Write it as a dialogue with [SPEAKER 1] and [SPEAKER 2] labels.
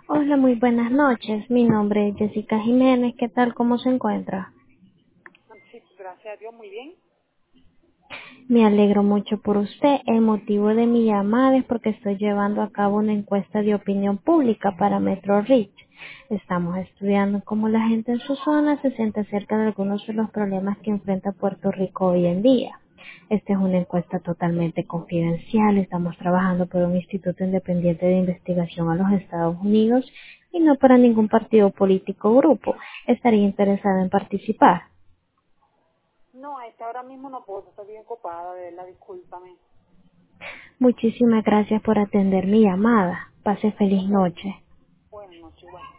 [SPEAKER 1] Hola, muy buenas noches. Mi nombre es Jessica Jiménez. ¿Qué tal? ¿Cómo se encuentra?
[SPEAKER 2] Sí, gracias a Dios, muy bien.
[SPEAKER 1] Me alegro mucho por usted. El motivo de mi llamada es porque estoy llevando a cabo una encuesta de opinión pública para Metro Reach. Estamos estudiando cómo la gente en su zona se siente acerca de algunos de los problemas que enfrenta Puerto Rico hoy en día. Esta es una encuesta totalmente confidencial. Estamos trabajando por un instituto independiente de investigación a los Estados Unidos y no para ningún partido político o grupo. Estaría interesada en participar.
[SPEAKER 2] No, a esta hora mismo no puedo, estoy bien ocupada, de verdad, discúlpame.
[SPEAKER 1] Muchísimas gracias por atender mi llamada. Pase feliz
[SPEAKER 2] Ok,
[SPEAKER 1] noche.
[SPEAKER 2] buenas noches, igual.